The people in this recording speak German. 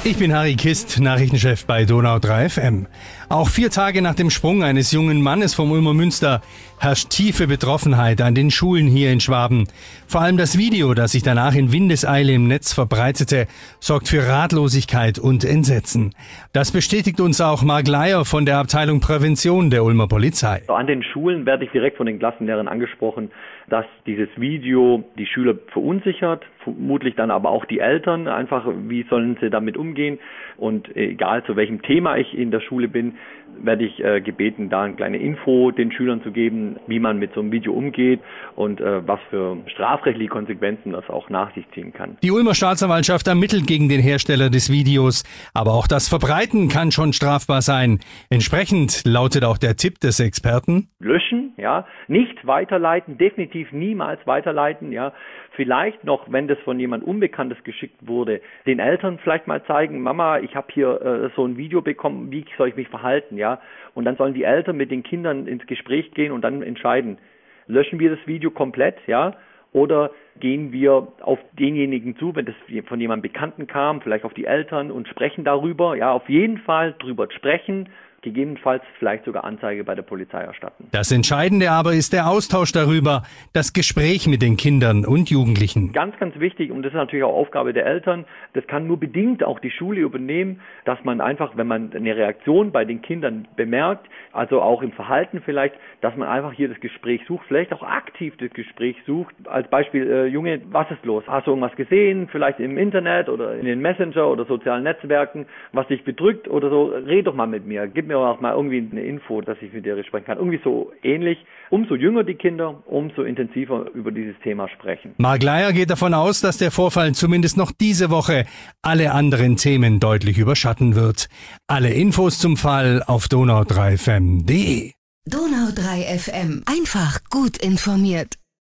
Ich bin Harry Kist, Nachrichtenchef bei Donau 3 FM. Auch 4 Tage nach dem Sprung eines jungen Mannes vom Ulmer Münster herrscht tiefe Betroffenheit an den Schulen hier in Schwaben. Vor allem das Video, das sich danach in Windeseile im Netz verbreitete, sorgt für Ratlosigkeit und Entsetzen. Das bestätigt uns auch Marc Leier von der Abteilung Prävention der Ulmer Polizei. An den Schulen werde ich direkt von den Klassenlehrern angesprochen, dass dieses Video die Schüler verunsichert, vermutlich dann aber auch die Eltern. Einfach, wie sollen sie damit umgehen? Und egal zu welchem Thema ich in der Schule bin, werde ich gebeten, da eine kleine Info den Schülern zu geben, wie man mit so einem Video umgeht und was für strafrechtliche Konsequenzen das auch nach sich ziehen kann. Die Ulmer Staatsanwaltschaft ermittelt gegen den Hersteller des Videos, aber auch das Verbreiten kann schon strafbar sein. Entsprechend lautet auch der Tipp des Experten: Löschen, ja, nicht weiterleiten, definitiv niemals weiterleiten, ja. Vielleicht noch, wenn das von jemand Unbekanntes geschickt wurde, den Eltern vielleicht mal zeigen: Mama, ich habe hier so ein Video bekommen, wie soll ich mich verhalten, ja? Und dann sollen die Eltern mit den Kindern ins Gespräch gehen und dann entscheiden: Löschen wir das Video komplett, ja? Oder gehen wir auf denjenigen zu, wenn das von jemandem Bekannten kam, vielleicht auf die Eltern und sprechen darüber, ja? Auf jeden Fall drüber sprechen. Gegebenenfalls vielleicht sogar Anzeige bei der Polizei erstatten. Das Entscheidende aber ist der Austausch darüber, das Gespräch mit den Kindern und Jugendlichen. Ganz, ganz wichtig, und das ist natürlich auch Aufgabe der Eltern, das kann nur bedingt auch die Schule übernehmen, dass man einfach, wenn man eine Reaktion bei den Kindern bemerkt, also auch im Verhalten vielleicht, dass man einfach hier das Gespräch sucht, vielleicht auch aktiv das Gespräch sucht. Als Beispiel, Junge, was ist los? Hast du irgendwas gesehen? Vielleicht im Internet oder in den Messenger oder sozialen Netzwerken, was dich bedrückt oder so? Red doch mal mit mir. Gib mir auch mal irgendwie eine Info, dass ich mit dir sprechen kann. Irgendwie so ähnlich. Umso jünger die Kinder, umso intensiver über dieses Thema sprechen. Marc Leier geht davon aus, dass der Vorfall zumindest noch diese Woche alle anderen Themen deutlich überschatten wird. Alle Infos zum Fall auf donau3fm.de. Donau 3 FM. Einfach gut informiert.